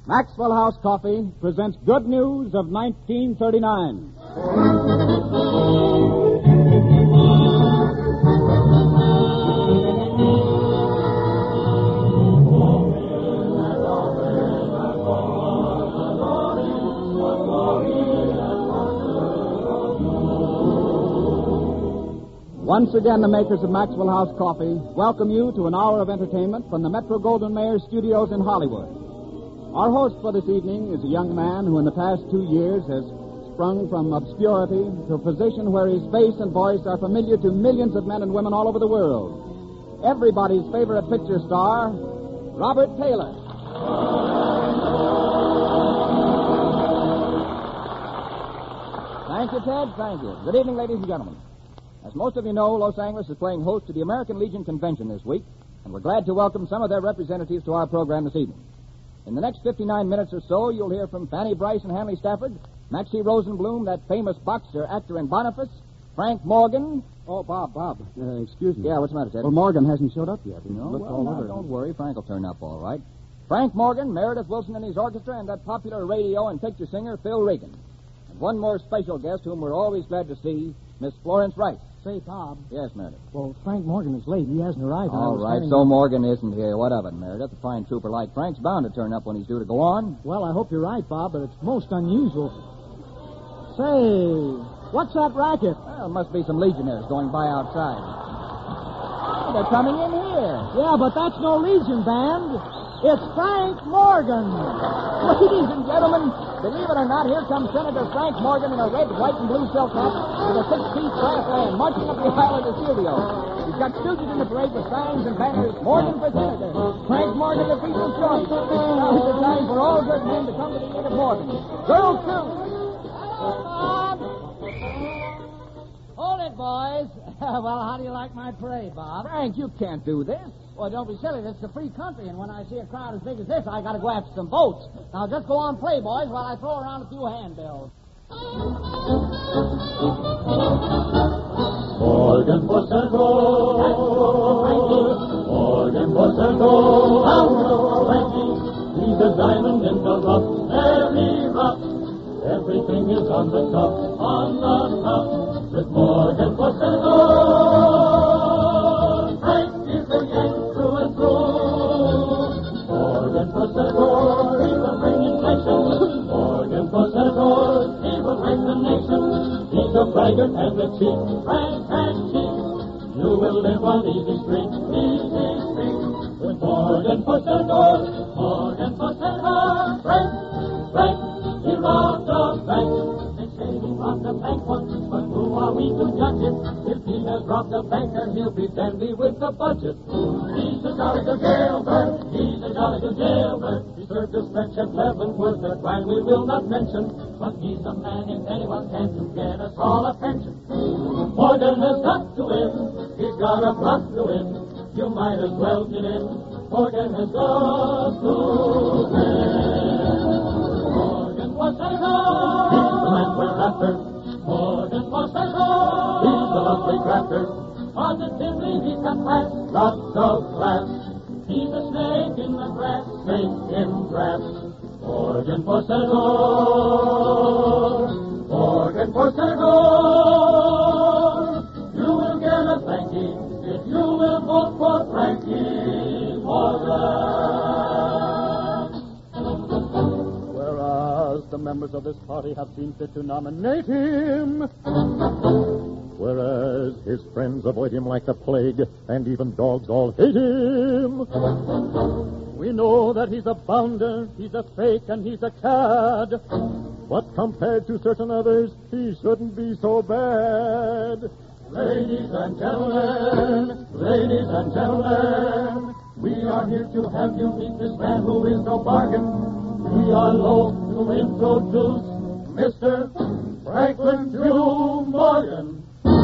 Maxwell House Coffee presents Good News of 1939. Once again, the makers of Maxwell House Coffee welcome you to an hour of entertainment from the Metro-Goldwyn-Mayer studios in Hollywood. Our host for this evening is a young man who in the past 2 years has sprung from obscurity to a position where his face and voice are familiar to millions of men and women all over the world. Everybody's favorite picture star, Robert Taylor. Thank you, Ted. Thank you. Good evening, ladies and gentlemen. As most of you know, Los Angeles is playing host to the American Legion Convention this week, and we're glad to welcome some of their representatives to our program this evening. In the next 59 minutes or so, you'll hear from Fanny Brice and Hanley Stafford, Maxie Rosenblum, that famous boxer, actor, and Boniface, Frank Morgan. Oh, Bob, excuse me. Yeah, what's the matter, Ted? Well, Morgan hasn't showed up yet. Don't worry. Frank will turn up all right. Frank Morgan, Meredith Wilson and his orchestra, and that popular radio and picture singer, Phil Regan. And one more special guest whom we're always glad to see, Miss Florence Rice. Say, Bob. Yes, Meredith. Well, Frank Morgan is late. He hasn't arrived. All right, so Morgan isn't here. What of it, Meredith? A fine trooper like Frank's bound to turn up when he's due to go on. Well, I hope you're right, Bob, but it's most unusual. Say, what's that racket? Well, it must be some legionnaires going by outside. Oh, they're coming in here. Yeah, but that's no Legion band. It's Frank Morgan. Ladies and gentlemen, believe it or not, here comes Senator Frank Morgan in a red, white, and blue silk hat with a 6-piece brass band marching up the aisle of the studio. He's got stooges in the parade with signs and banners. Morgan for Senator. Frank Morgan, the people's choice. Now is the time for all good men to come to the aid of Morgan. Girls, too. Bob! Hold it, boys. Well, how do you like my parade, Bob? Frank, you can't do this. Well, don't be silly. This is a free country, and when I see a crowd as big as this, I got to go after some votes. Now, just go on, play, boys, while I throw around a few handbills. Morgan for Central. Morgan for Central. Frankie, he's a diamond in the rough, very rough. Everything is on the cuff, with Morgan for Central. Frank is a Yank through and through. Morgan for Senator, he will bring inflation. Morgan for Senator, he will bring the nation. He's a braggart and a cheat, Frank and cheat. You will live on easy street, with Morgan for Senator. Morgan for Senator, Frank, he robbed a bank. They say he robbed a bank once, but who are we to judge it? If he has robbed a banker, he'll be dandy with the budget. He's a jolly good jailbird. He's a jolly good jailbird. He served a stretch at Leavenworth, a crime we will not mention. But he's a man if anyone can to get us all a pension. Morgan has got to win. He's got a plot to win. You might as well get in. Morgan has got to win. Morgan was Senator. He's the man we're after. Morgan was Senator. He's the lovely crafter. Positively he's got class, lots of class. He's a snake in the grass, snake in grass. Morgan for Senator. Morgan for Senator. You will get a thanky if you will vote for Frankie Morgan. Whereas the members of this party have seen fit to nominate him. Whereas his friends avoid him like the plague, and even dogs all hate him. We know that he's a bounder, he's a fake, and he's a cad. But compared to certain others, he shouldn't be so bad. Ladies and gentlemen, we are here to have you meet this man who is no bargain. We are loath to introduce Mr. Franklin Drew Morgan.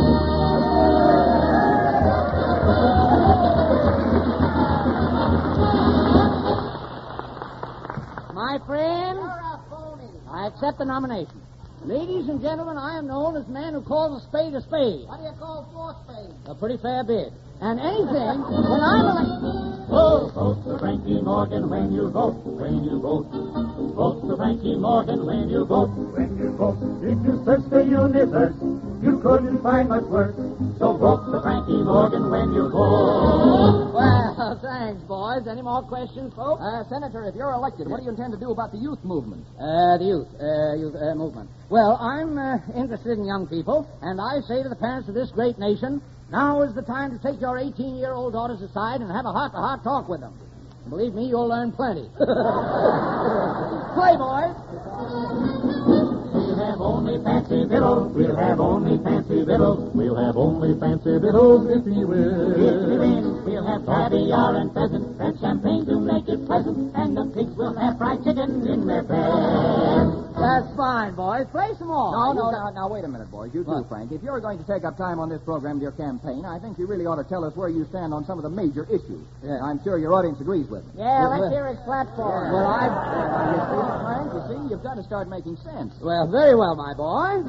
My friend, I accept the nomination. Ladies and gentlemen, I am known as the man who calls a spade a spade. What do you call 4 spades? A pretty fair bit. And anything, when I'm elected... Vote for Frankie Morgan when you vote. Vote for Frankie Morgan when you vote. When you vote, if you search the universe, you couldn't find much worse. So vote for Frankie Morgan when you vote. Well, thanks, boys. Any more questions, folks? Senator, if you're elected, what do you intend to do about the youth movement? The youth movement. Well, I'm interested in young people, and I say to the parents of this great nation, now is the time to take your 18-year-old daughters aside and have a heart-to-heart talk with them. Believe me, you'll learn plenty. Play, boys. We'll have only fancy victuals. We'll have only fancy victuals. We'll have only fancy victuals if he wins. If he wins, we'll have caviar and pheasant, and champagne to make it pleasant, and the pigs will have fried chicken in their beds. That's fine, boys. Play some more. Now, wait a minute, boys. You too, Frank. If you're going to take up time on this program to your campaign, I think you really ought to tell us where you stand on some of the major issues. Yeah. I'm sure your audience agrees with me. Yeah, let's hear his platform. Well, Frank, you see, you've got to start making sense. Well, very well, my boy.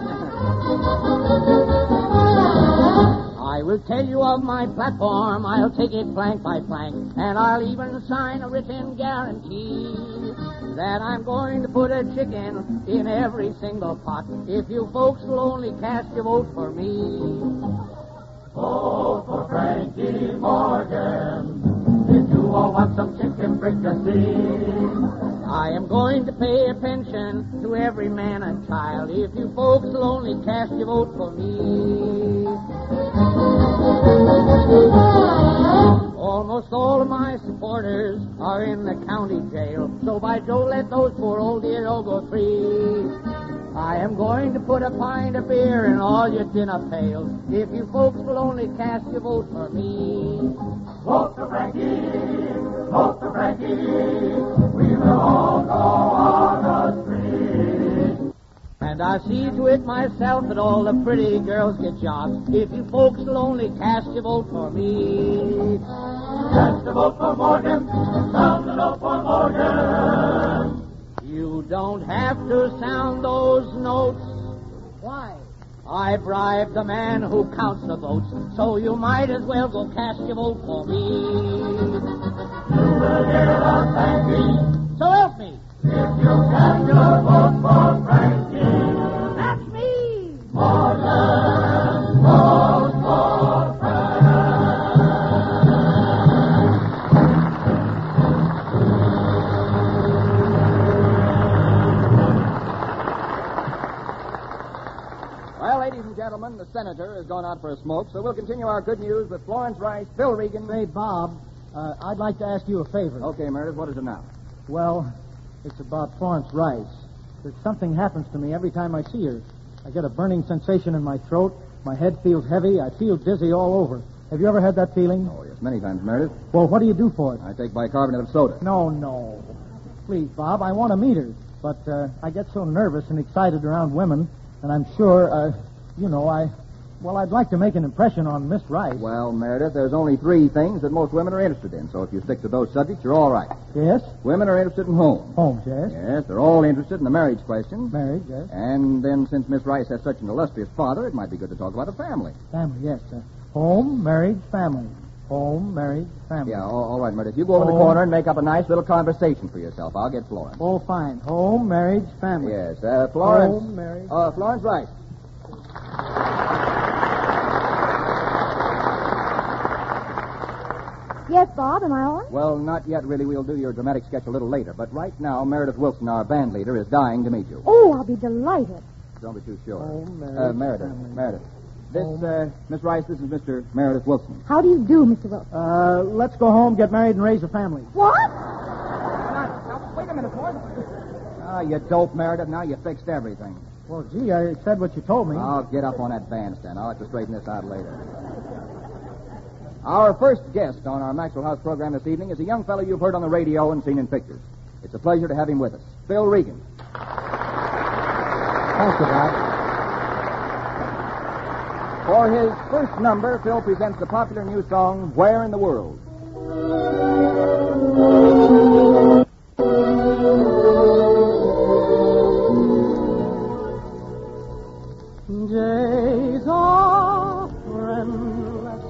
I will tell you of my platform. I'll take it flank by flank, and I'll even sign a written guarantee that I'm going to put a chicken in every single pot if you folks will only cast your vote for me. Vote for Frankie Morgan. If you all want some chicken fricassee. I am going to pay a pension to every man and child if you folks will only cast your vote for me. Almost all of my supporters are in the county jail, so by Joe, let those poor old dear all go free. I am going to put a pint of beer in all your dinner pails if you folks will only cast your vote for me. Vote for Frankie. Vote for Frankie. We will all go on the street. And I see to it myself that all the pretty girls get jobs if you folks will only cast your vote for me. Cast a vote for Morgan. Sound the note for Morgan. You don't have to sound those notes. Why? I bribed the man who counts the votes, so you might as well go cast your vote for me. You will hear us thank So help me. if you cast your vote for Frankie. That's me. Morgan, vote for Frankie. Well, ladies and gentlemen, the senator has gone out for a smoke, so we'll continue our good news with Florence Rice, Phil Regan. Say, Bob, I'd like to ask you a favor. Okay, Meredith, what is it now? Well, it's about Florence Rice. There's something happens to me every time I see her. I get a burning sensation in my throat. My head feels heavy. I feel dizzy all over. Have you ever had that feeling? Oh, yes, many times, Meredith. Well, what do you do for it? I take bicarbonate of soda. No. Please, Bob, I want to meet her. But I get so nervous and excited around women, and I'm sure, I'd like to make an impression on Miss Rice. Well, Meredith, there's only three things that most women are interested in, so if you stick to those subjects, you're all right. Yes? Women are interested in home. Homes, yes. Yes, they're all interested in the marriage question. Marriage, yes. And then, since Miss Rice has such an illustrious father, it might be good to talk about a family. Family, yes. Home, marriage, family. Home, marriage, family. Yeah, all right, Meredith. You go over the corner and make up a nice little conversation for yourself. I'll get Florence. Oh, fine. Home, marriage, family. Yes, Florence. Home, marriage. Florence Rice. Yes, Bob, am I on? Well, not yet, really. We'll do your dramatic sketch a little later. But right now, Meredith Wilson, our band leader, is dying to meet you. Oh, I'll be delighted. Don't be too sure. Home, marriage, Meredith. family. Meredith. This, Miss Rice, this is Mr. Meredith Wilson. How do you do, Mr. Wilson? Let's go home, get married, and raise a family. What? Now, wait a minute, boy. Ah, you dope, Meredith. Now you fixed everything. Well, gee, I said what you told me. I'll get up on that bandstand. I'll have to straighten this out later. Our first guest on our Maxwell House program this evening is a young fellow you've heard on the radio and seen in pictures. It's a pleasure to have him with us. Phil Regan. Thank you, Bob. For his first number, Phil presents the popular new song, Where in the World? Days are friendless,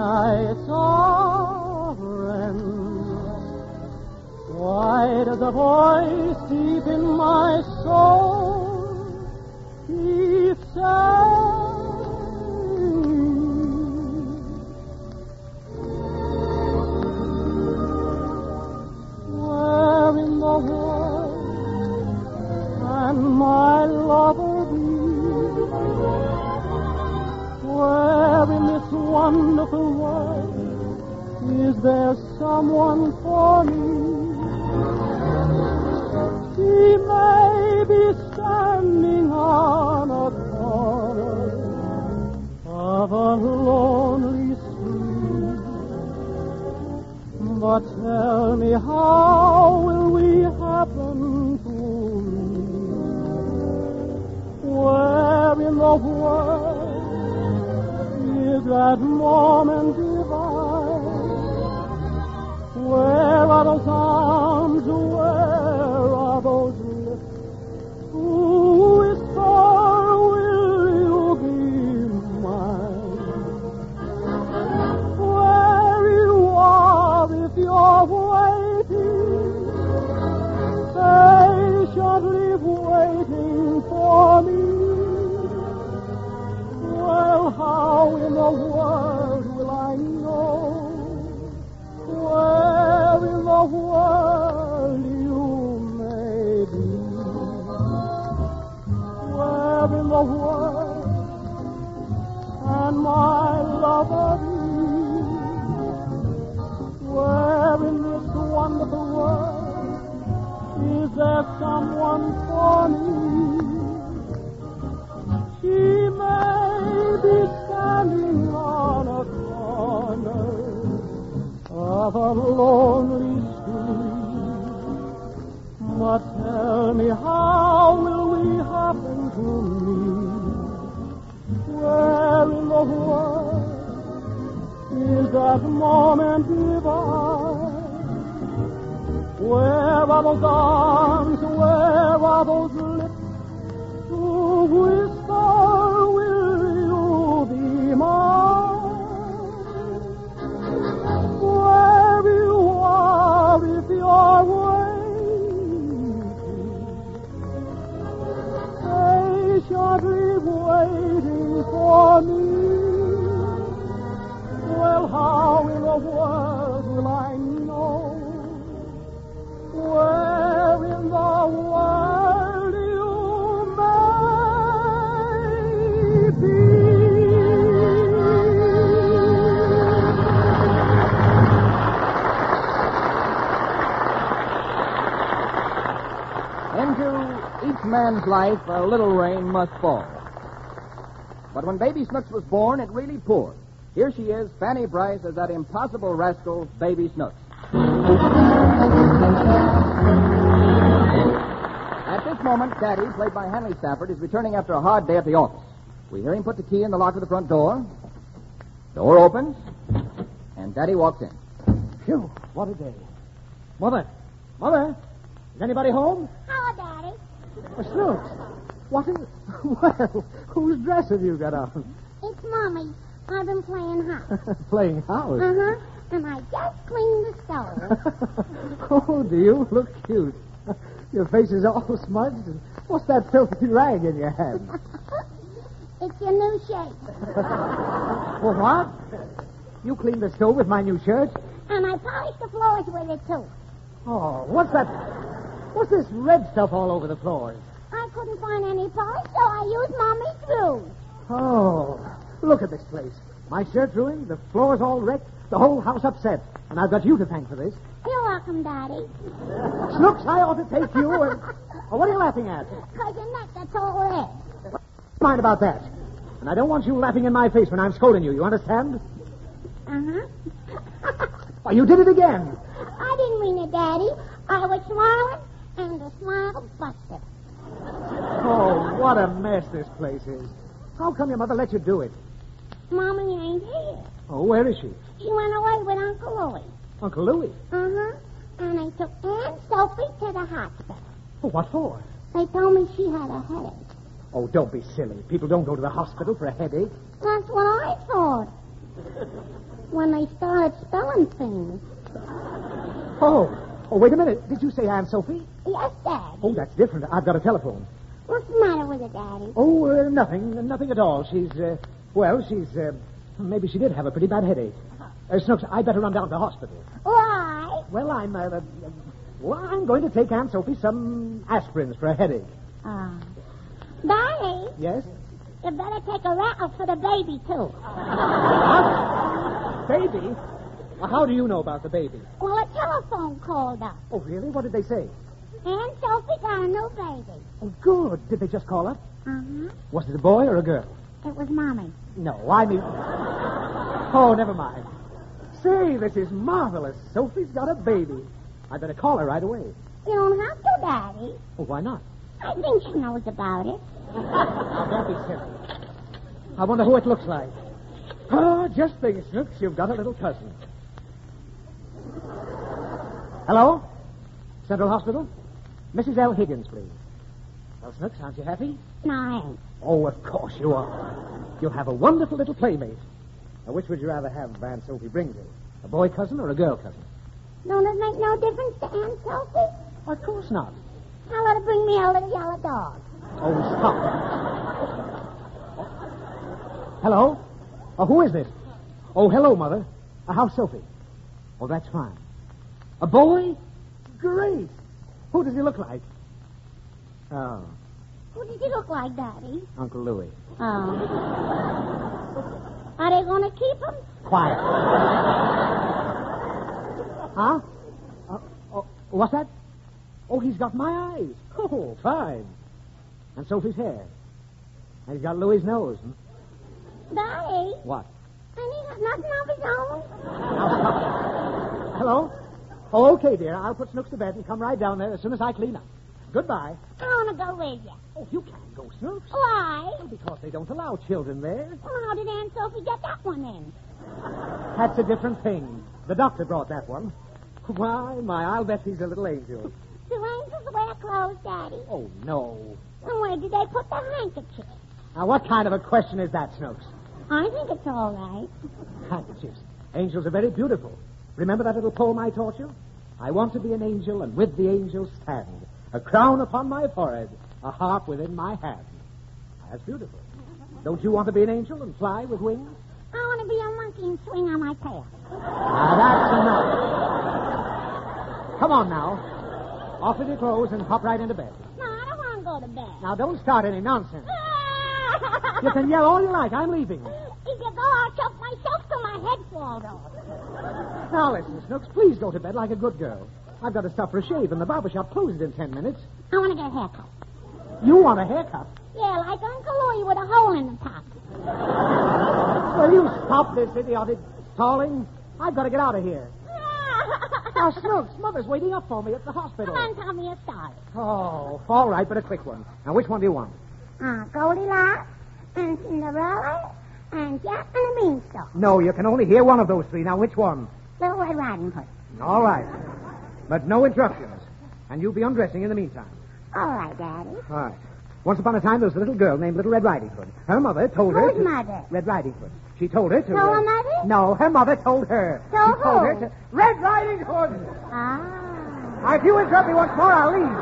nights are endless. Why does a boy voice deep in my soul keeps saying, where in the world can my lover be? Where in this wonderful world is there someone for me? He may be standing on a corner of a lonely street, but tell me, how will we happen to meet? Where in the world is that moment divine? Where are those arms? Where are those lips? Who whisper, will you be mine? Where you are, if you're waiting, patiently waiting for me. Well, how in the world will I know where in the world you may be? Where in the world can my lover be? Where in this wonderful world is there someone for me? She may be standing on a corner of a lonely street, but tell me, how will we happen to meet? Where in the world is that moment divine? Where are those arms? Where are those lips to whisper, will you be mine? Where you are, if you're waiting, patiently waiting for me. Well, how in the world will I know where in the world you may be? Into each man's life, a little rain must fall. But when Baby Snooks was born, it really poured. Here she is, Fanny Bryce, as that impossible rascal, Baby Snooks. At this moment, Daddy, played by Henry Stafford, is returning after a hard day at the office. We hear him put the key in the lock of the front door. Door opens, and Daddy walks in. Phew, what a day. Mother, is anybody home? Hello, Daddy. Snooks, what in... Well, whose dress have you got on? It's Mommy. I've been playing house. Playing house? Uh-huh. And I just cleaned the stove. Oh, do you look cute? Your face is all smudged. What's that filthy rag in your hand? It's your new shirt. Well, what? You cleaned the stove with my new shirt? And I polished the floors with it, too. Oh, what's that? What's this red stuff all over the floors? I couldn't find any polish, so I used Mommy's glue. Oh, look at this place. My shirt's ruined, the floor's all wrecked, the whole house upset. And I've got you to thank for this. You're welcome, Daddy. Snooks, I ought to take you and... Oh, what are you laughing at? Because your neck gets all red. Mind about that. And I don't want you laughing in my face when I'm scolding you. You understand? Uh-huh. Oh, you did it again. I didn't mean it, Daddy. I was smiling, and the smile busted. Oh, what a mess this place is. How come your mother let you do it? Mommy ain't here. Oh, where is she? She went away with Uncle Louie. Uncle Louie. Uh-huh. And they took Aunt Sophie to the hospital. Oh, what for? They told me she had a headache. Oh, don't be silly. People don't go to the hospital for a headache. That's what I thought. When they started spelling things. Oh, Oh, wait a minute. Did you say Aunt Sophie? Yes, Daddy. Oh, that's different. I've got a telephone. What's the matter with it, Daddy? Oh, nothing. Nothing at all. She's, maybe she did have a pretty bad headache. Snooks, I'd better run down to the hospital. Why? Well, I'm going to take Aunt Sophie some aspirins for a headache. Oh. Daddy, Yes? you better take a rattle for the baby, too. Baby? Well, how do you know about the baby? Well, a telephone called up. Oh, really? What did they say? Aunt Sophie got a new baby. Oh, good. Did they just call up? Uh-huh. Was it a boy or a girl? It was Mommy. No, I mean... Oh, never mind. Say, this is marvelous. Sophie's got a baby. I better call her right away. You don't have to, Daddy. Oh, why not? I think she knows about it. Now, don't be silly. I wonder who it looks like. Oh, just think, Snooks, you've got a little cousin. Hello? Central Hospital? Mrs. L. Higgins, please. Well, Snooks, aren't you happy? No, I ain't. Oh, of course you are. You'll have a wonderful little playmate. Now, which would you rather have Aunt Sophie bring you? A boy cousin or a girl cousin? Don't it make no difference to Aunt Sophie? Of course not. Tell her to bring me a little yellow dog. Oh, stop. Hello? Oh, who is this? Oh, hello, Mother. How's Sophie? Oh, that's fine. A boy? Great. Who does he look like? Oh, Who does he look like, Daddy? Uncle Louis. Oh. Are they going to keep him? Quiet. Huh? What's that? Oh, he's got my eyes. Oh, fine. And Sophie's hair. And he's got Louis' nose. Daddy, What? and he got nothing of his own? Now stop. Hello? Oh, okay, dear. I'll put Snooks to bed and come right down there as soon as I clean up. Goodbye. I want to go with you. Oh, you can't go, Snooks. Why? Because they don't allow children there. Well, how did Aunt Sophie get that one in? That's a different thing. The doctor brought that one. Why, I'll bet he's a little angel. Do angels wear clothes, Daddy? Oh, no. And where did they put the handkerchief? Now, what kind of a question is that, Snooks? I think it's all right. Handkerchiefs. Angels are very beautiful. Remember that little poem I taught you? I want to be an angel, and with the angels stand. A crown upon my forehead, a harp within my hand. That's beautiful. Don't you want to be an angel and fly with wings? I want to be a monkey and swing on my tail. Now, that's enough. Come on now. Off with your clothes and hop right into bed. No, I don't want to go to bed. Now, don't start any nonsense. You can yell all you like. I'm leaving. If you go, I'll choke myself till my head falls off. Now, listen, Snooks, please go to bed like a good girl. I've got to stop for a shave, and the barber shop closes in 10 minutes. I want to get a haircut. You want a haircut? Yeah, like Uncle Louie with a hole in the top. Will you stop this idiotic stalling? I've got to get out of here. Now, Snooks, Mother's waiting up for me at the hospital. Come on, tell me a story. Oh, all right, but a quick one. Now, which one do you want? Goldilocks and Cinderella and Jack and the Beanstalk. No, you can only hear one of those three. Now, which one? Little Red Riding Hood. All right. But no interruptions. And you'll be undressing in the meantime. All right, Daddy. All right. Once upon a time, there was a little girl named Little Red Riding Hood. Her mother told her... Whose mother? Red Riding Hood. She told her to... No, her mother? No, her mother told her. Told She told who? her to... Red Riding Hood! Ah. Now, if you interrupt me once more, I'll leave.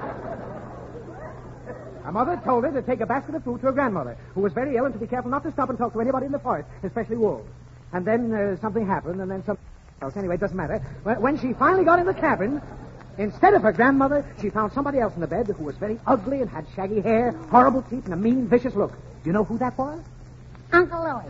Her mother told her to take a basket of food to her grandmother, who was very ill, and to be careful not to stop and talk to anybody in the forest, especially wolves. And then something happened, and then something else. Anyway, it doesn't matter. When she finally got in the cabin, instead of her grandmother, she found somebody else in the bed who was very ugly and had shaggy hair, horrible teeth, and a mean, vicious look. Do you know who that was? Uncle Louie.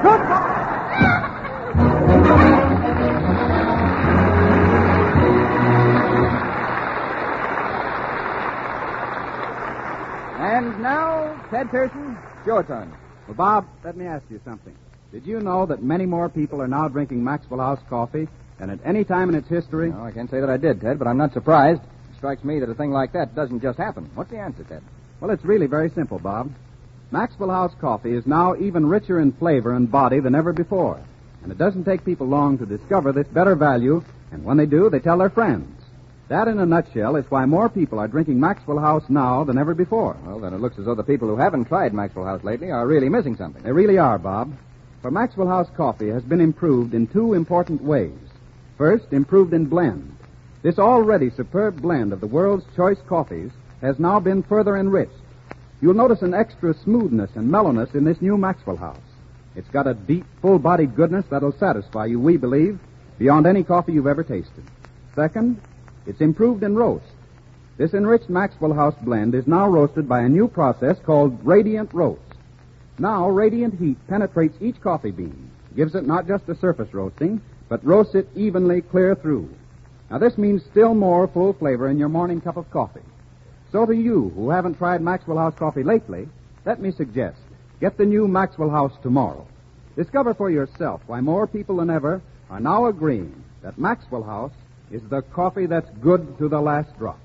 And now, Ted Pearson, it's your turn. Well, Bob, let me ask you something. Did you know that many more people are now drinking Maxwell House coffee than at any time in its history? No, I can't say that I did, Ted, but I'm not surprised. It strikes me that a thing like that doesn't just happen. What's the answer, Ted? Well, it's really very simple, Bob. Maxwell House coffee is now even richer in flavor and body than ever before. And it doesn't take people long to discover this better value, and when they do, they tell their friends. That, in a nutshell, is why more people are drinking Maxwell House now than ever before. Well, then it looks as though the people who haven't tried Maxwell House lately are really missing something. They really are, Bob. For Maxwell House coffee has been improved in two important ways. First, improved in blend. This already superb blend of the world's choice coffees has now been further enriched. You'll notice an extra smoothness and mellowness in this new Maxwell House. It's got a deep, full-bodied goodness that'll satisfy you, we believe, beyond any coffee you've ever tasted. Second, it's improved in roast. This enriched Maxwell House blend is now roasted by a new process called Radiant Roast. Now, radiant heat penetrates each coffee bean, gives it not just a surface roasting, but roasts it evenly clear through. Now, this means still more full flavor in your morning cup of coffee. So to you who haven't tried Maxwell House coffee lately, let me suggest, get the new Maxwell House tomorrow. Discover for yourself why more people than ever are now agreeing that Maxwell House is the coffee that's good to the last drop.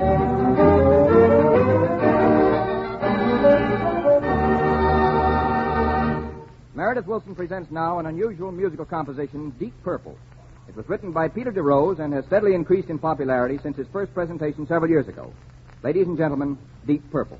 Meredith Wilson presents now an unusual musical composition, Deep Purple. It was written by Peter DeRose and has steadily increased in popularity since his first presentation several years ago. Ladies and gentlemen, Deep Purple.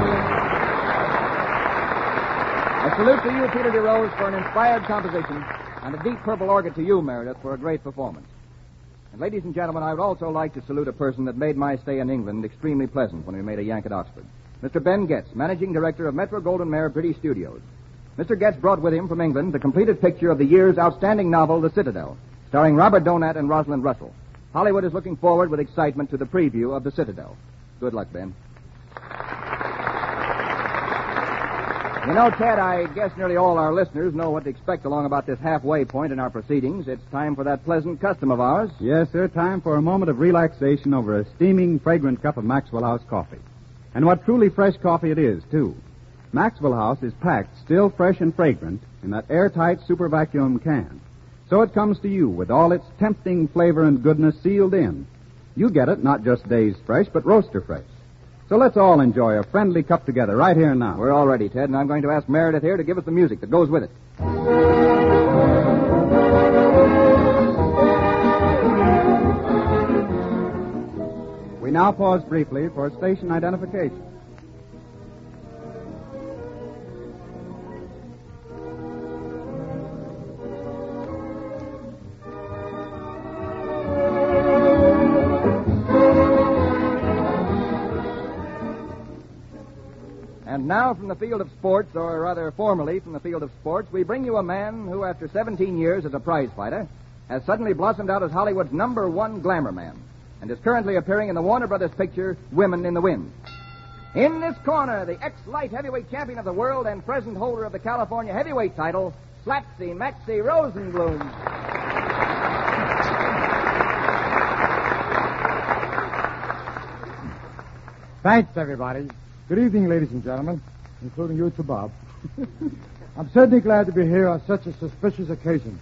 Salute to you, Peter DeRose, for an inspired composition. And a Deep Purple organ to you, Meredith, for a great performance. And ladies and gentlemen, I would also like to salute a person that made my stay in England extremely pleasant when we made a yank at Oxford. Mr. Ben Getz, managing director of Metro-Goldwyn-Mayer British Studios. Mr. Getz brought with him from England the completed picture of the year's outstanding novel, The Citadel, starring Robert Donat and Rosalind Russell. Hollywood is looking forward with excitement to the preview of The Citadel. Good luck, Ben. You know, Ted, I guess nearly all our listeners know what to expect along about this halfway point in our proceedings. It's time for that pleasant custom of ours. Yes, sir. Time for a moment of relaxation over a steaming, fragrant cup of Maxwell House coffee. And what truly fresh coffee it is, too. Maxwell House is packed still fresh and fragrant in that airtight super vacuum can. So it comes to you with all its tempting flavor and goodness sealed in. You get it not just days fresh, but roaster fresh. So let's all enjoy a friendly cup together right here and now. We're all ready, Ted, and I'm going to ask Meredith here to give us the music that goes with it. We now pause briefly for station identification. And now from the field of sports, or rather formerly from the field of sports, we bring you a man who, after 17 years as a prize fighter, has suddenly blossomed out as Hollywood's #1 glamour man, and is currently appearing in the Warner Brothers picture, Women in the Wind. In this corner, the ex-light heavyweight champion of the world and present holder of the California heavyweight title, Slapsy Maxie Rosenblum. Thanks, everybody. Good evening, ladies and gentlemen, including you to Bob. I'm certainly glad to be here on such a suspicious occasion.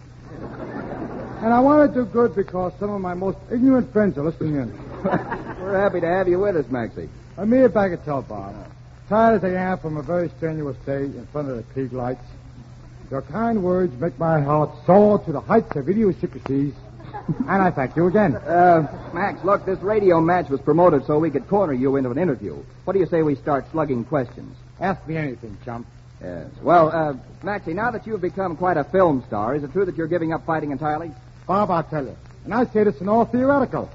And I want to do good because some of my most ignorant friends are listening in. We're happy to have you with us, Maxie. A mere bagatelle, Bob. Tired as I am from a very strenuous day in front of the Krieg lights, your kind words make my heart soar to the heights of idiosyncrasies, and I thank you again. Max, look, this radio match was promoted so we could corner you into an interview. What do you say we start slugging questions? Ask me anything, chump. Yes. Well, Maxie, now that you've become quite a film star, is it true that you're giving up fighting entirely? Bob, I'll tell you. And I say this in all theoretical.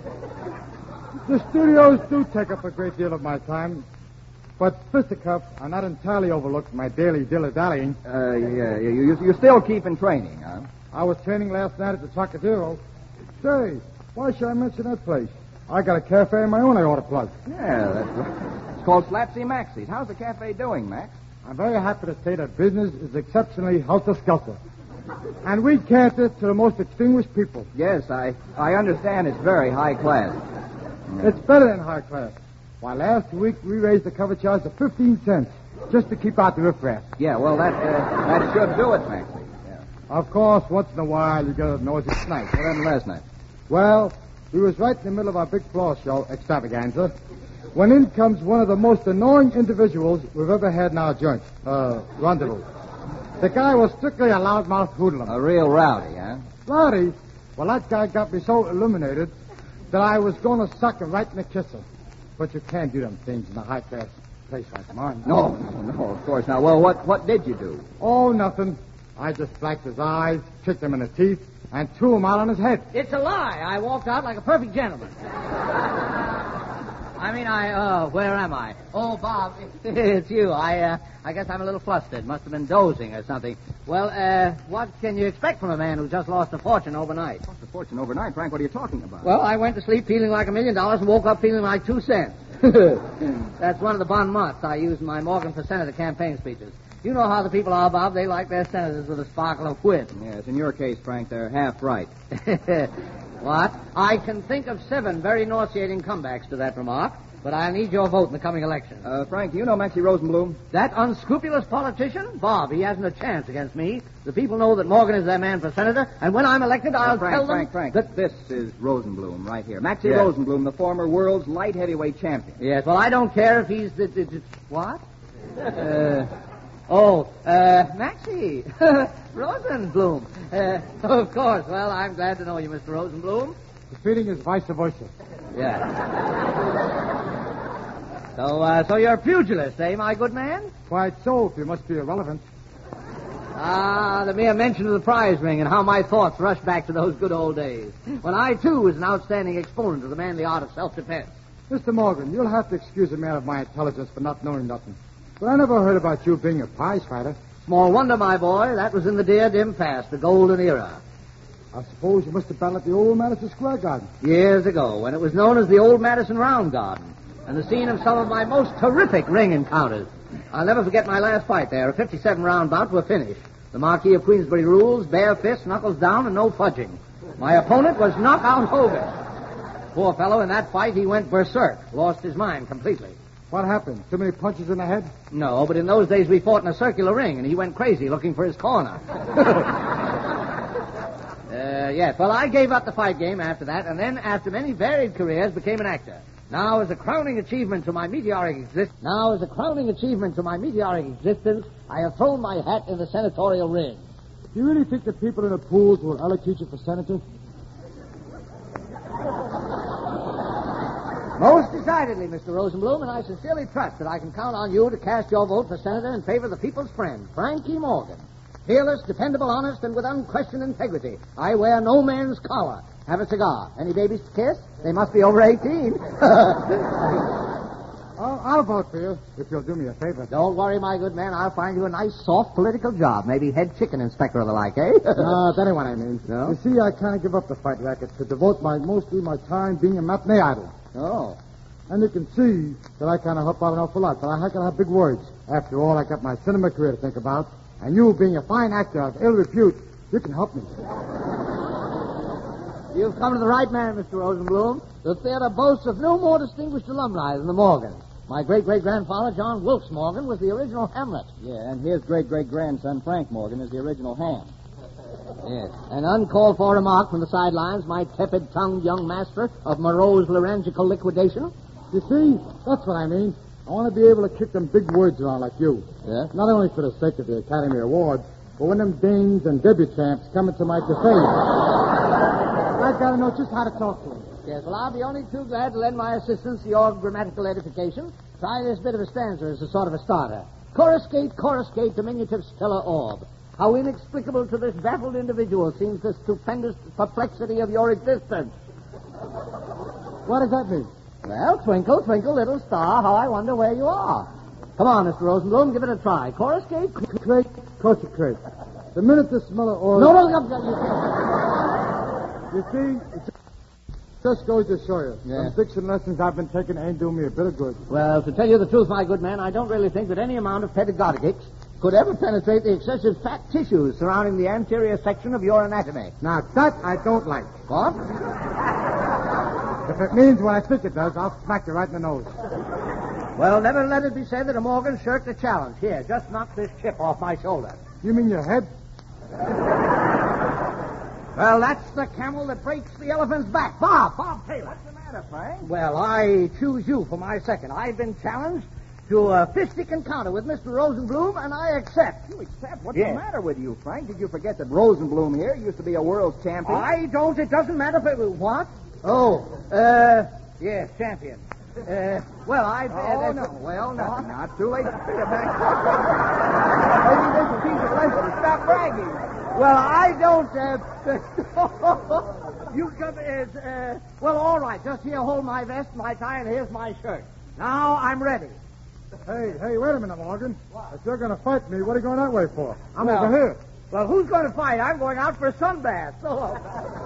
The studios do take up a great deal of my time, but fisticuffs are not entirely overlooked in my daily dilly-dallying. You still keep in training, huh? I was training last night at the Trocadero. Say, why should I mention that place? I got a cafe of my own I ought to plug. Yeah, that's right. It's called Slapsy Maxie's. How's the cafe doing, Max? I'm very happy to say that business is exceptionally helter-skelter. And we cater to the most extinguished people. Yes, I understand it's very high class. It's better than high class. Why, last week we raised the cover charge to 15 cents just to keep out the riffraff. Yeah, well, that should do it, Maxie. Of course, once in a while you get a noisy night. What happened last night? Well, we was right in the middle of our big floor show extravaganza when in comes one of the most annoying individuals we've ever had in our joint, rendezvous. The guy was strictly a loudmouth hoodlum. A real rowdy, huh? Rowdy? Well, that guy got me so illuminated that I was going to suck him right in the kisser. But you can't do them things in a high-class place like mine. No, of course not. Well, what did you do? Oh, nothing. I just blacked his eyes, kicked him in the teeth, and threw him out on his head. It's a lie. I walked out like a perfect gentleman. Where am I? Oh, Bob, it's you. I guess I'm a little flustered. Must have been dozing or something. Well, what can you expect from a man who just lost a fortune overnight? Lost a fortune overnight? Frank, what are you talking about? Well, I went to sleep feeling like $1 million and woke up feeling like 2 cents. That's one of the bon mots I use in my Morgan for Senator campaign speeches. You know how the people are, Bob. They like their senators with a sparkle of wit. Yes, in your case, Frank, they're half right. What? I can think of 7 very nauseating comebacks to that remark, but I'll need your vote in the coming election. Frank, do you know Maxie Rosenblum? That unscrupulous politician? Bob, he hasn't a chance against me. The people know that Morgan is their man for senator, and when I'm elected, I'll tell them... Frank, that this is Rosenblum right here. Maxie Rosenblum, the former world's light heavyweight champion. Yes, well, I don't care if he's the what? Maxie. Rosenblum. Of course. Well, I'm glad to know you, Mr. Rosenblum. The feeling is vice versa. Yeah. So you're a pugilist, eh, my good man? Quite so, if you must be irrelevant. The mere mention of the prize ring and how my thoughts rush back to those good old days, when I, too, was an outstanding exponent of the manly art of self-defense. Mr. Morgan, you'll have to excuse a man of my intelligence for not knowing nothing. But I never heard about you being a prize fighter. Small wonder, my boy. That was in the dear dim past, the golden era. I suppose you must have battled at the old Madison Square Garden. Years ago, when it was known as the old Madison Round Garden, and the scene of some of my most terrific ring encounters. I'll never forget my last fight there, a 57-round bout to a finish. The Marquis of Queensbury rules, bare fist, knuckles down, and no fudging. My opponent was Knockout Hogan. Poor fellow, in that fight, he went berserk, lost his mind completely. What happened? Too many punches in the head? No, but in those days we fought in a circular ring, and he went crazy looking for his corner. Yes, well, I gave up the fight game after that, and then, after many varied careers, became an actor. Now, as a crowning achievement to my meteoric existence, I have thrown my hat in the senatorial ring. Do you really think the people in the pools will elect you for senator? Most decidedly, Mr. Rosenblum, and I sincerely trust that I can count on you to cast your vote for senator in favor of the people's friend, Frankie Morgan. Fearless, dependable, honest, and with unquestioned integrity. I wear no man's collar. Have a cigar. Any babies to kiss? They must be over 18. I'll vote for you, if you'll do me a favor. Don't worry, my good man. I'll find you a nice, soft political job. Maybe head chicken inspector or the like, eh? No, that ain't what I mean. No? You see, I kind of give up the fight racket to devote mostly my time being a matinee idol. Oh. And you can see that I kind of help out an awful lot, but I can have big words. After all, I got my cinema career to think about. And you, being a fine actor of ill repute, you can help me. You've come to the right man, Mr. Rosenblum. The theater boasts of no more distinguished alumni than the Morgans. My great-great-grandfather, John Wilkes Morgan, was the original Hamlet. Yeah, and his great-great-grandson, Frank Morgan, is the original Ham. Yes. An uncalled-for remark from the sidelines, my tepid-tongued young master of Moreau's laryngeal liquidation. You see, that's what I mean. I want to be able to kick them big words around like you. Yeah? Not only for the sake of the Academy Award, but when them dames and debutantes come into my cafe, I've got to know just how to talk to them. Yes, well, I'll be only too glad to lend my assistance to your grammatical edification. Try this bit of a stanza as a sort of a starter. Coruscate, diminutive stellar orb. How inexplicable to this baffled individual seems the stupendous perplexity of your existence. What does that mean? Well, twinkle, twinkle, little star, how I wonder where you are. Come on, Mr. Rosenblum, give it a try. Coruscate. Crate. The minute the smell of oil... No. You see, it just goes to show you. Yeah. The diction lessons I've been taking ain't doing me a bit of good. Well, to tell you the truth, my good man, I don't really think that any amount of pedagogics could ever penetrate the excessive fat tissues surrounding the anterior section of your anatomy. Now, that I don't like. What? If it means what I think it does, I'll smack you right in the nose. Well, never let it be said that a Morgan shirked a challenge. Here, just knock this chip off my shoulder. You mean your head? Well, that's the camel that breaks the elephant's back. Bob Taylor. What's the matter, Frank? Well, I choose you for my second. I've been challenged to a fistic encounter with Mr. Rosenblum, and I accept. You accept? What's the matter with you, Frank? Did you forget that Rosenblum here used to be a world champion? I don't. It doesn't matter if it... What? Oh, yes, champion. Well, I... no. Well, no. Not too late to bring it back. Maybe this will teach a lesson. Stop bragging. Well, I don't... you come... well, all right. Just here, hold my vest, my tie, and here's my shirt. Now I'm ready. Hey, wait a minute, Morgan. If you're going to fight me, what are you going that way for? I'm Well- over here. Well, who's going to fight? I'm going out for a sunbath. So long.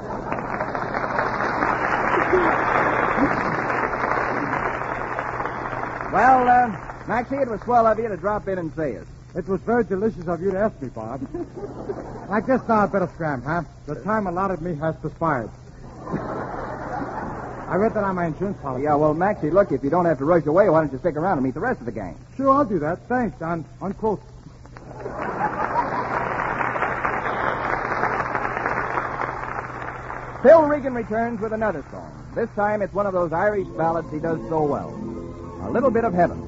Well, Maxie, it was swell of you to drop in and say it. It was very delicious of you to ask me, Bob. I guess now I better scram, huh? The time allotted me has expired. I read that on my insurance policy. Yeah, well, Maxie, look, if you don't have to rush away, why don't you stick around and meet the rest of the gang? Sure, I'll do that. Thanks, unquote. Phil Regan returns with another song. This time it's one of those Irish ballads he does so well. A Little Bit of Heaven.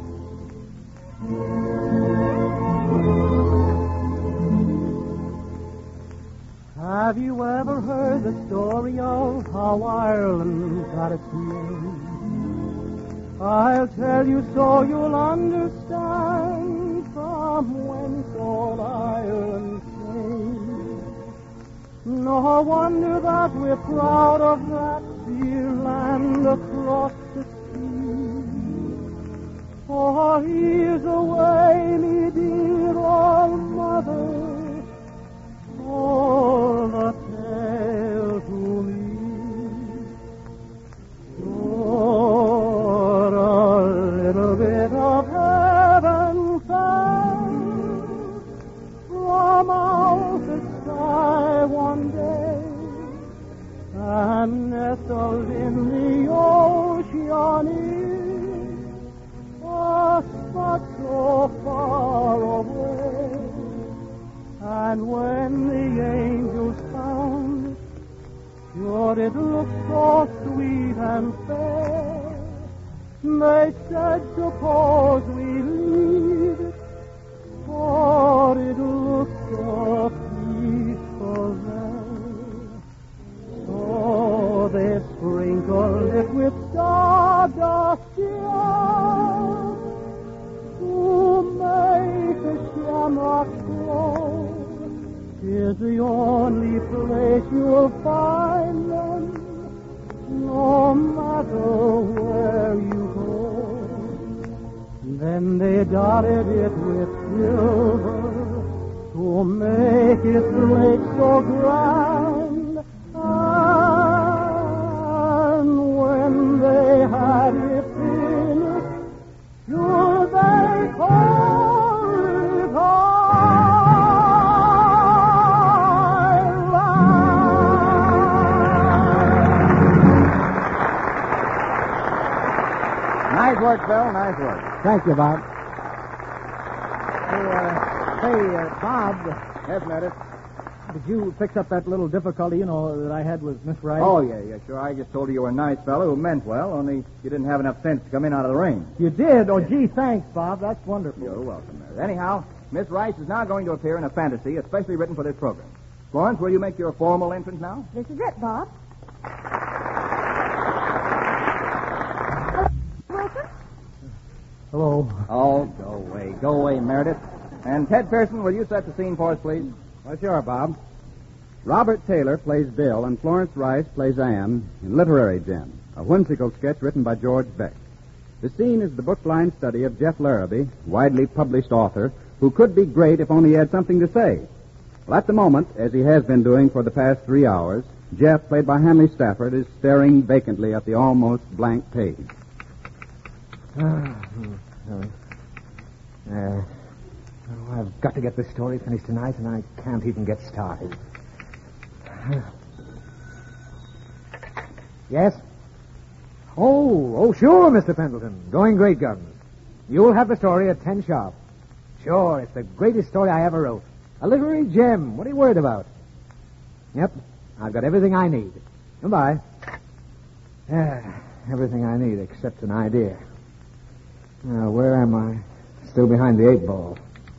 Have you ever heard the story of how Ireland got its name? I'll tell you so you'll understand. from whence all Ireland came. No wonder that we're proud of that dear land across the sea. For here's a way, me dear old mother, told a tale to me. Lord, a little bit of heaven fell from out the sky one day and nestled in the ocean is a spot so far away. And when the angels found, sure it looked so sweet and fair, they said, suppose we leave it, for it looks so peaceful there. So they sprinkled it with stardust, yeah, to make the shamrocks glow. 'Tis the only place you'll find them, no matter where you go. Then they dotted it with silver to make it look so grand. And when they had it finished, sure they called it Nice work, Bill. Nice work. Thank you, Bob. Bob. Yes, Meredith. Did you fix up that little difficulty, that I had with Miss Wright? Oh, yeah, sure. I just told her you were a nice fellow who meant well, only you didn't have enough sense to come in out of the rain. You did? Oh, gee, thanks, Bob. That's wonderful. You're welcome, Meredith. Anyhow, Miss Rice is now going to appear in a fantasy especially written for this program. Florence, will you make your formal entrance now? This is it, Bob. Wilson? Hello. Oh, go away, Meredith. And Ted Pearson, will you set the scene for us, please? Well, sure, Bob. Robert Taylor plays Bill, and Florence Rice plays Anne in Literary Gem, a whimsical sketch written by George Beck. The scene is the book-blind study of Jeff Larrabee, widely published author, who could be great if only he had something to say. Well, at the moment, as he has been doing for the past 3 hours, Jeff, played by Hanley Stafford, is staring vacantly at the almost blank page. I've got to get this story finished tonight, and I can't even get started. Yes? Oh, sure, Mr. Pendleton. Going great guns. You'll have the story at 10 sharp. Sure, it's the greatest story I ever wrote. A literary gem. What are you worried about? Yep, I've got everything I need. Goodbye. Everything I need except an idea. Now, where am I? Still behind the 8 ball.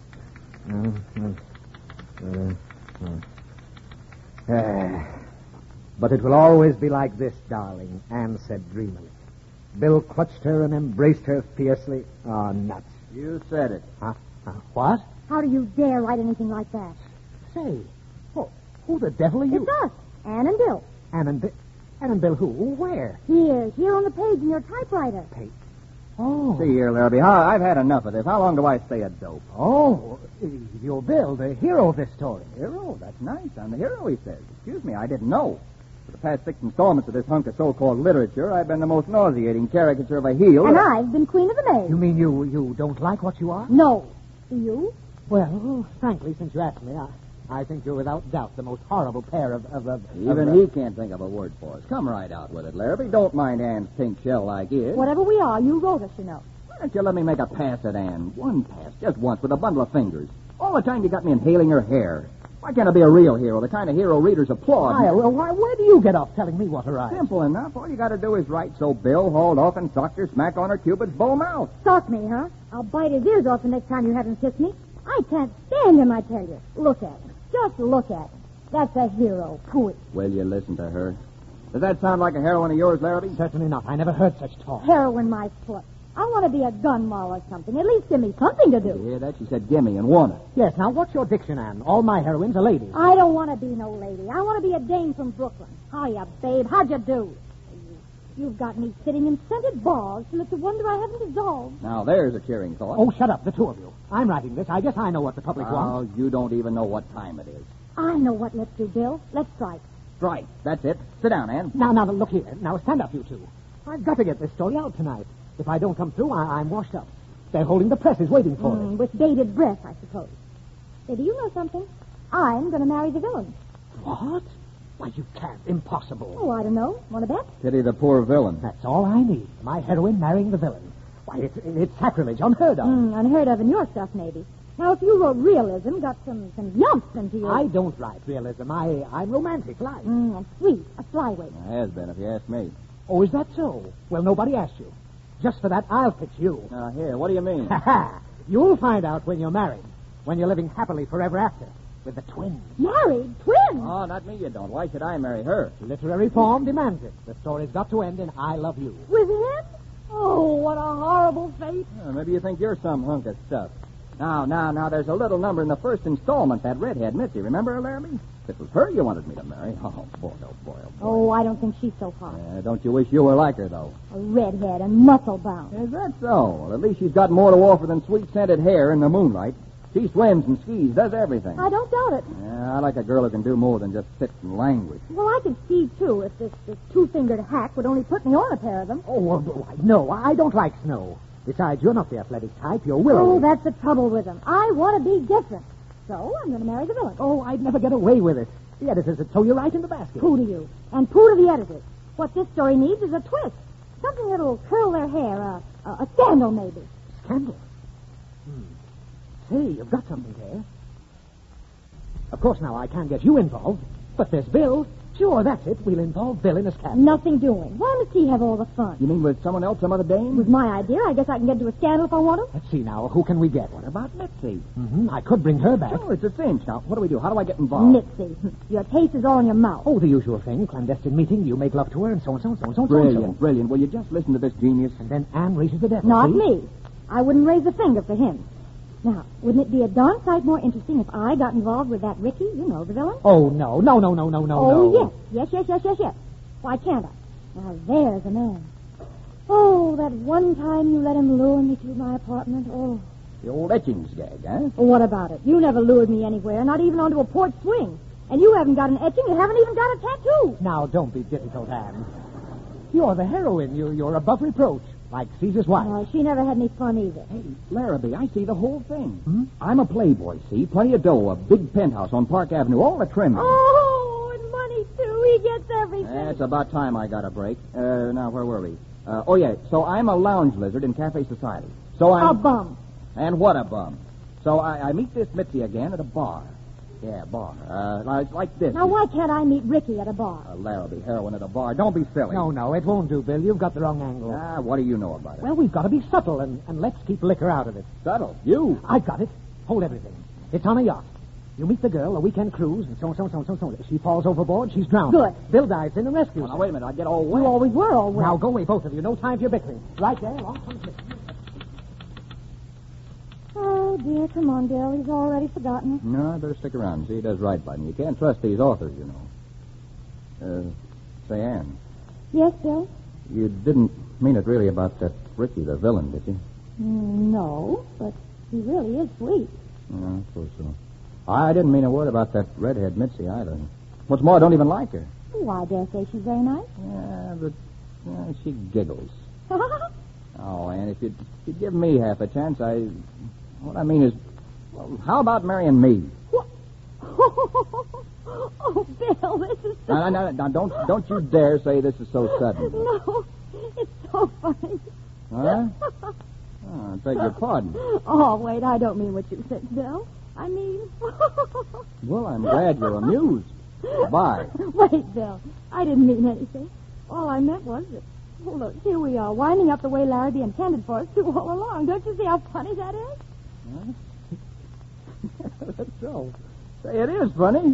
But it will always be like this, darling, Anne said dreamily. Bill clutched her and embraced her fiercely. Oh, nuts. You said it. Huh? What? How do you dare write anything like that? Say, who the devil are you? It's us, Anne and Bill. Anne and Bill who? Where? Here on the page in your typewriter. Page. Oh. See here, Larrabee, I've had enough of this. How long do I stay a dope? Oh, you're Bill, the hero of this story. Hero? That's nice. I'm the hero, he says. Excuse me, I didn't know. For the past 6 installments of this hunk of so-called literature, I've been the most nauseating caricature of a heel. And I've been queen of the May. You mean you don't like what you are? No. Do you? Well, frankly, since you asked me, I think you're without doubt the most horrible pair of Even he can't think of a word for us. Come right out with it, Larrabee. Don't mind Anne's pink shell like his. Whatever we are, you wrote us, you know. Why don't you let me make a pass at Anne? One pass, just once, with a bundle of fingers. All the time you got me inhaling her hair. Why can't I be a real hero, the kind of hero readers applaud? Where do you get off telling me what to write? Simple enough. All you got to do is write so Bill hauled off and socked her smack on her Cupid's bow mouth. Sock me, huh? I'll bite his ears off the next time you have him kiss me. I can't stand him, I tell you. Look at him. Just look at him. That's a hero. Pooey. Will you listen to her? Does that sound like a heroine of yours, Larrabee? Certainly not. I never heard such talk. Heroin, my foot. I want to be a gun moll or something. At least give me something to do. You hear that? She said gimme and want it. Yes, now what's your diction, Anne? All my heroines are ladies. I don't want to be no lady. I want to be a dame from Brooklyn. Hiya, babe. How'd you do? You've got me sitting in scented balls, and it's a wonder I haven't dissolved. Now, there's a cheering thought. Oh, shut up, the two of you. I'm writing this. I guess I know what the public wants. Oh, you don't even know what time it is. I know what let's do, Bill. Let's strike. Strike. That's it. Sit down, Ann. Now, look here. Now, stand up, you two. I've got to get this story out tonight. If I don't come through, I'm washed up. They're holding the presses waiting for it. With bated breath, I suppose. Say, do you know something? I'm going to marry the villain. What? Why, you can't. Impossible. Oh, I don't know. Want to bet? Pity the poor villain. That's all I need. My heroine marrying the villain. Why, it's sacrilege. Unheard of. Unheard of in your stuff, maybe. Now, if you wrote realism, got some yumps into you. I don't write realism. I'm romantic, like. And sweet. A flyweight. It has been, if you ask me. Oh, is that so? Well, nobody asked you. Just for that, I'll pitch you. Now, here, what do you mean? You'll find out when you're married. When you're living happily forever after. With the twins. Married? Twins? Oh, not me, you don't. Why should I marry her? Literary form demands it. The story's got to end in I love you. With him? Oh, what a horrible fate. Maybe you think you're some hunk of stuff. Now, there's a little number in the first installment, that redhead Mitzi. Remember her, Laramie? It was her you wanted me to marry. Oh, boy, oh, boy, oh, boy. Oh, I don't think she's so hot. Don't you wish you were like her, though? A redhead and muscle-bound. Is that so? Well, at least she's got more to offer than sweet-scented hair in the moonlight. She swims and skis, does everything. I don't doubt it. Yeah, I like a girl who can do more than just sit and languish. Well, I could ski, too, if this two-fingered hack would only put me on a pair of them. Oh, well, no, I don't like snow. Besides, you're not the athletic type. You're willowy. Oh, that's the trouble with them. I want to be different. So I'm going to marry the villain. Oh, I'd never get away with it. The editors would throw you right in the basket. Pooh to you. And pooh to the editors. What this story needs is a twist. Something that'll curl their hair. A scandal, maybe. Scandal? Say, you've got something there. Of course, now, I can't get you involved. But there's Bill. Sure, that's it. We'll involve Bill in a scandal. Nothing doing. Why must he have all the fun? You mean with someone else, some other dame? It was my idea. I guess I can get into a scandal if I want to. Let's see now. Who can we get? What about Mitzi? I could bring her back. Oh, it's a cinch. Now, what do we do? How do I get involved? Mitzi. Your taste is all in your mouth. Oh, the usual thing. Clandestine meeting. You make love to her and so and so and so and so. Brilliant, brilliant. Will you just listen to this genius? And then Anne raises the devil. Not see? me. I wouldn't raise a finger for him. Now, wouldn't it be a darn sight more interesting if I got involved with that Ricky, you know, the villain? Oh, no. Oh, yes. Why can't I? Now, there's a man. Oh, that one time you let him lure me to my apartment. Oh. The old etchings gag, huh? Well, what about it? You never lured me anywhere, not even onto a porch swing. And you haven't got an etching. You haven't even got a tattoo. Now, don't be difficult, Anne. You're the heroine. You're above reproach. Like Caesar's wife. Oh, she never had any fun either. Hey, Larrabee, I see the whole thing. I'm a playboy, see? Plenty of dough, a big penthouse on Park Avenue, all the trimming. Oh, and money, too. He gets everything. It's about time I got a break. Now, where were we? So I'm a lounge lizard in Cafe Society. So I'm... A bum. And what a bum. So I meet this Mitzi again at a bar. Yeah, bar. Like this. Now, why can't I meet Ricky at a bar? Larrabee, heroin at a bar. Don't be silly. No, it won't do, Bill. You've got the wrong angle. What do you know about it? Well, we've got to be subtle, and let's keep liquor out of it. Subtle? You? I've got it. Hold everything. It's on a yacht. You meet the girl, a weekend cruise, and so. She falls overboard, she's drowned. Good. Bill dives in and rescues her. Now, wait a minute. I get all wet. You always were all wet. Now, go away, both of you. No time for your bickering. Right there, along comes Mitzi. Oh, dear. Come on, Bill. He's already forgotten it. No, I better stick around. See, he does right by me. You can't trust these authors, you know. Say, Anne. Yes, Bill? You didn't mean it really about that Ricky, the villain, did you? No, but he really is sweet. No, I suppose so. I didn't mean a word about that redhead Mitzi either. What's more, I don't even like her. Oh, I dare say she's very nice. Yeah, but she giggles. Oh, Anne, if you'd give me half a chance, what I mean is, well, how about marrying me? What? Oh, Bill, this is so... Now, don't you dare say this is so sudden. No, it's so funny. Huh? Oh, I beg your pardon. Oh, wait, I don't mean what you said, Bill. I mean... Well, I'm glad you're amused. Bye. Wait, Bill. I didn't mean anything. All I meant was that... Oh, look, here we are, winding up the way Larrabee intended for us to all along. Don't you see how funny that is? Huh? That's so. Say, it is funny.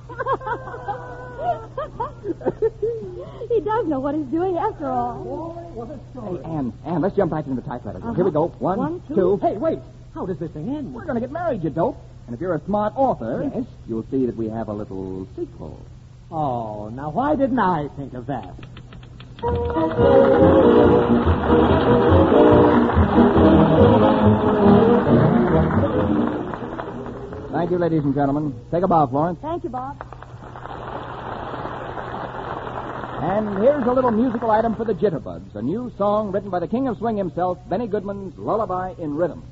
He does know what he's doing after all. Hey, Ann, let's jump back into the typewriter. Here we go. One, two. Hey, wait. How does this thing end? We're going to get married, you dope. And if you're a smart author, you'll see that we have a little sequel. Oh, now why didn't I think of that? Thank you, ladies and gentlemen. Take a bow, Florence. Thank you, Bob. And here's a little musical item for the Jitterbugs, a new song written by the king of swing himself, Benny Goodman's Lullaby in Rhythm.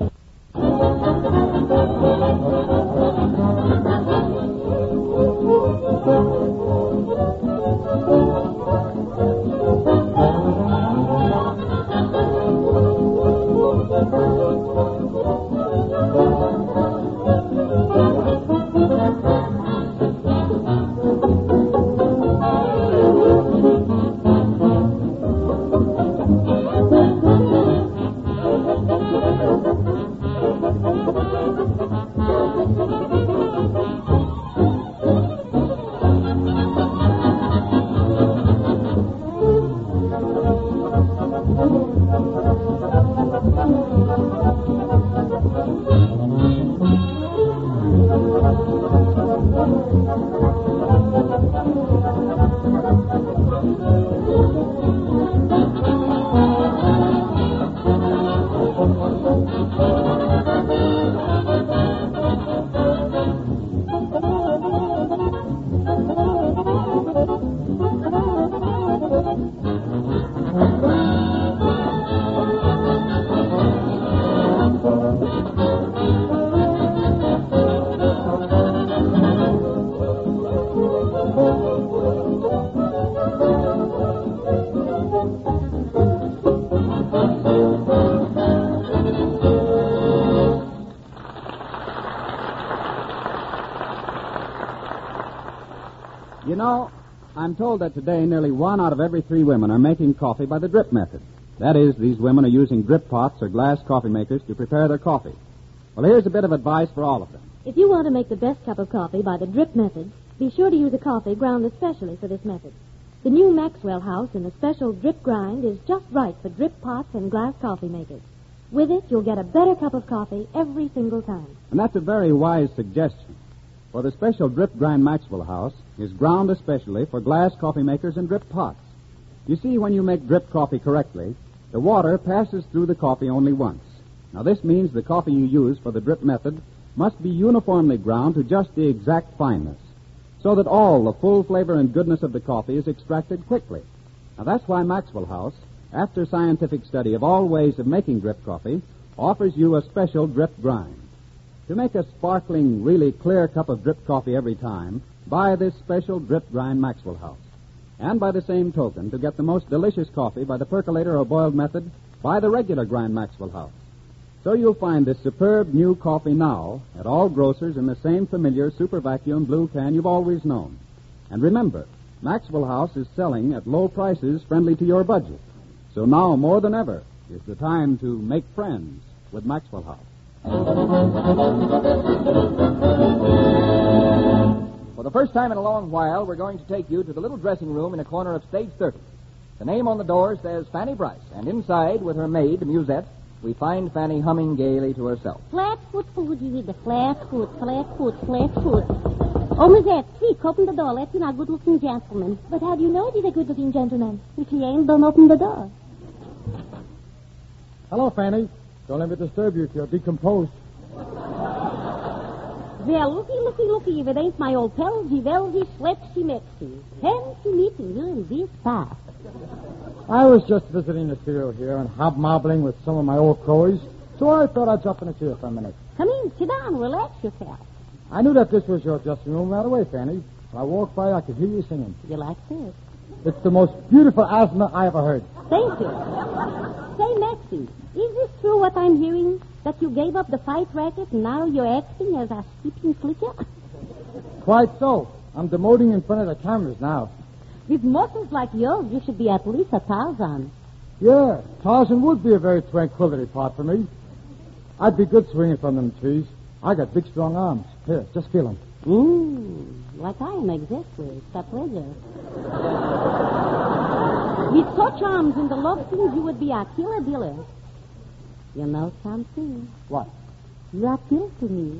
You know, I'm told that today nearly 1 out of every 3 women are making coffee by the drip method. That is, these women are using drip pots or glass coffee makers to prepare their coffee. Well, here's a bit of advice for all of them. If you want to make the best cup of coffee by the drip method, be sure to use a coffee ground especially for this method. The new Maxwell House in a special drip grind is just right for drip pots and glass coffee makers. With it, you'll get a better cup of coffee every single time. And that's a very wise suggestion. For the special drip grind Maxwell House is ground especially for glass coffee makers and drip pots. You see, when you make drip coffee correctly, the water passes through the coffee only once. Now, this means the coffee you use for the drip method must be uniformly ground to just the exact fineness, so that all the full flavor and goodness of the coffee is extracted quickly. Now, that's why Maxwell House, after scientific study of all ways of making drip coffee, offers you a special drip grind. To make a sparkling, really clear cup of drip coffee every time, buy this special drip grind Maxwell House. And by the same token, to get the most delicious coffee by the percolator or boiled method, buy the regular grind Maxwell House. So you'll find this superb new coffee now at all grocers in the same familiar super vacuum blue can you've always known. And remember, Maxwell House is selling at low prices friendly to your budget. So now more than ever is the time to make friends with Maxwell House. For the first time in a long while, we're going to take you to the little dressing room in a corner of stage 30. The name on the door says Fanny Bryce, and inside, with her maid, Musette, we find Fanny humming gaily to herself. Flatfoot foodie with the flatfoot. Oh, Musette, quick, open the door. Let in our good-looking gentleman. But how do you know he's a good-looking gentleman? If he ain't, don't open the door. Hello, Fanny. Don't let me disturb you if you're decomposed. Well, looky, if it ain't my old Pelzy, Velzy, Slepsy, Mexy. Fancy meeting you in this park. I was just visiting the studio here and hobnobbling with some of my old crows, so I thought I'd drop in and see you for a minute. Come in, sit down, relax yourself. I knew that this was your dressing room right away, Fanny. When I walked by, I could hear you singing. You like this? It's the most beautiful asthma I ever heard. Thank you. Say, Maxie, is this true what I'm hearing? That you gave up the fight racket and now you're acting as a skipping flicker? Quite so. I'm demoting in front of the cameras now. With muscles like yours, you should be at least a Tarzan. Yeah, Tarzan would be a very tranquility part for me. I'd be good swinging from them trees. I got big, strong arms. Here, just feel them. Like I am exactly. It's a pleasure. With such arms in the love scenes, you would be a killer diller. You know something? What? You appeal to me.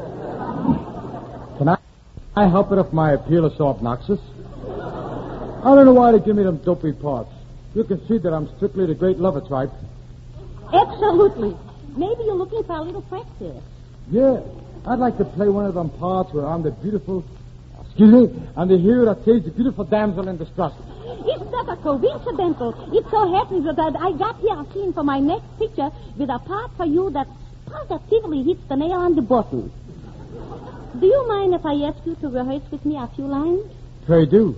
Can I help it if my appeal is so obnoxious? I don't know why they give me them dopey parts. You can see that I'm strictly the great lover type. Absolutely. Maybe you're looking for a little practice. Yeah, I'd like to play one of them parts where I'm the beautiful... Excuse me, I'm the hero that saves the beautiful damsel in distress. It's not a coincidental. It so happens that I got here a scene for my next picture with a part for you that positively hits the nail on the bottom. Do you mind if I ask you to rehearse with me a few lines? Pray do.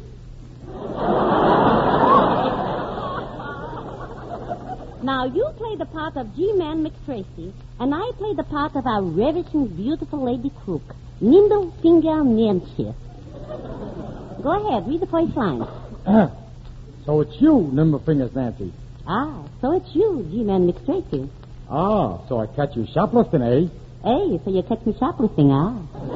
Now, you play the part of G-Man McTracy, and I play the part of a ravishing, beautiful lady crook, Nimble Finger Nancy. Go ahead, read the first line. So it's you, Nimble Fingers Nancy. Ah, so it's you, G-Man McTracy. Ah, so I catch you shoplifting, eh? Hey, so you catch me shoplifting, ah?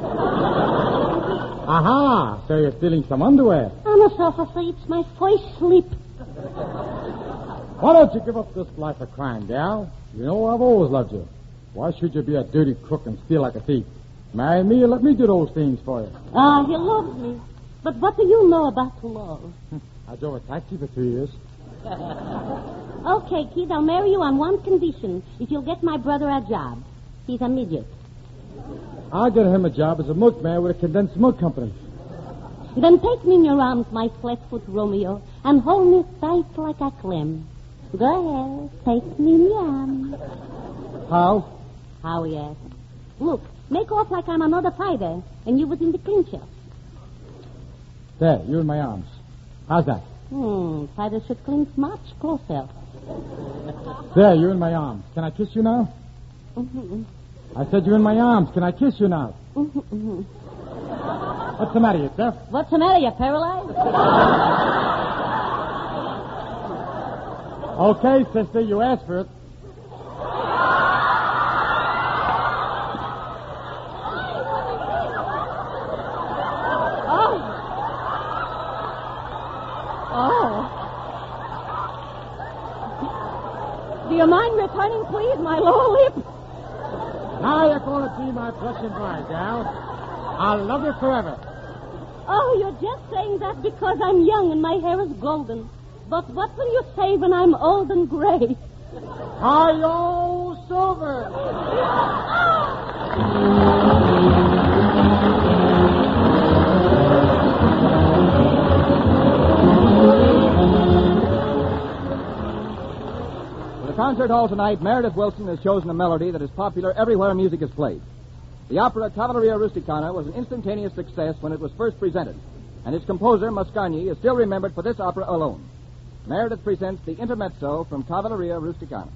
Aha, so you're stealing some underwear. Honest, officer, it's my first sleep. Why don't you give up this life of crime, gal? You know I've always loved you. Why should you be a dirty crook and steal like a thief? Marry me and let me do those things for you. Ah, he loves me. But what do you know about love? I drove a taxi for 2 years. Okay, kid, I'll marry you on one condition. If you'll get my brother a job. He's a midget. I'll get him a job as a milkman with a condensed milk company. Then take me in your arms, my flat-foot Romeo, and hold me tight like a clam. Go ahead, take me in your arms. How? How, yes. Look, make off like I'm another fighter, and you was in the clincher. There, you're in my arms. How's that? Fighters should clinch much closer. There, you're in my arms. Can I kiss you now? Mm-hmm. I said you're in my arms. Can I kiss you now? Mm-hmm. What's the matter, you deaf? What's the matter, you paralyzed? Okay, sister, you asked for it. Do you mind returning, please, my lower lip? Now you're going to be my blushing bride, gal. I'll love you forever. Oh, you're just saying that because I'm young and my hair is golden. But what will you say when I'm old and gray? Hi-yo, Silver! For the concert hall tonight, Meredith Wilson has chosen a melody that is popular everywhere music is played. The opera Cavalleria Rusticana was an instantaneous success when it was first presented, and its composer, Mascagni, is still remembered for this opera alone. Meredith presents the intermezzo from Cavalleria Rusticana.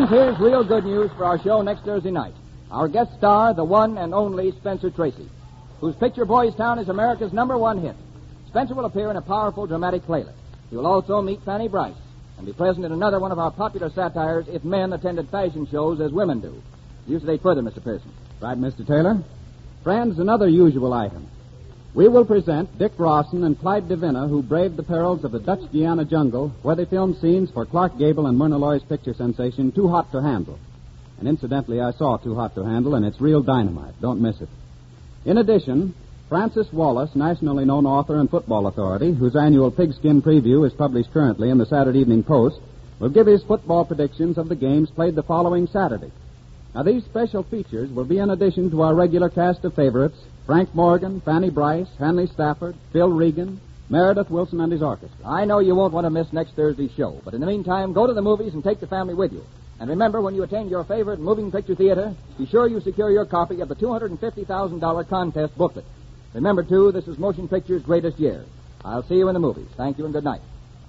Friends, here's real good news for our show next Thursday night. Our guest star, the one and only Spencer Tracy, whose picture Boys Town is America's #1 hit. Spencer will appear in a powerful dramatic playlet. He will also meet Fanny Bryce and be present in another one of our popular satires, If Men Attended Fashion Shows as Women Do. Elucidate further, Mr. Pearson. Right, Mr. Taylor. Friends, another usual item. We will present Dick Rawson and Clyde Devina, who braved the perils of the Dutch Guiana jungle, where they filmed scenes for Clark Gable and Myrna Loy's picture sensation, Too Hot to Handle. And incidentally, I saw Too Hot to Handle, and it's real dynamite. Don't miss it. In addition, Francis Wallace, nationally known author and football authority, whose annual Pigskin Preview is published currently in the Saturday Evening Post, will give his football predictions of the games played the following Saturday. Now, these special features will be in addition to our regular cast of favorites, Frank Morgan, Fanny Bryce, Hanley Stafford, Phil Regan, Meredith Wilson and his orchestra. I know you won't want to miss next Thursday's show, but in the meantime, go to the movies and take the family with you. And remember, when you attend your favorite moving picture theater, be sure you secure your copy of the $250,000 contest booklet. Remember, too, this is motion picture's greatest year. I'll see you in the movies. Thank you and good night.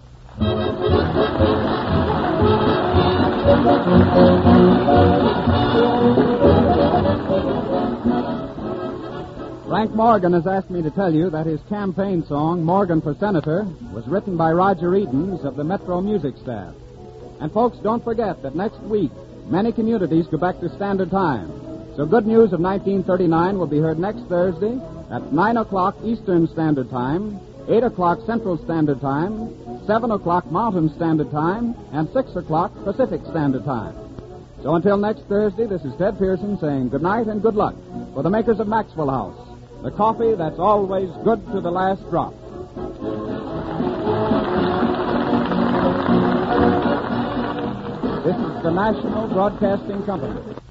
Frank Morgan has asked me to tell you that his campaign song, Morgan for Senator, was written by Roger Edens of the Metro Music staff. And folks, don't forget that next week, many communities go back to Standard Time. So Good News of 1939 will be heard next Thursday at 9 o'clock Eastern Standard Time, 8 o'clock Central Standard Time, 7 o'clock Mountain Standard Time, and 6 o'clock Pacific Standard Time. So until next Thursday, this is Ted Pearson saying good night and good luck for the makers of Maxwell House, the coffee that's always good to the last drop. This is the National Broadcasting Company.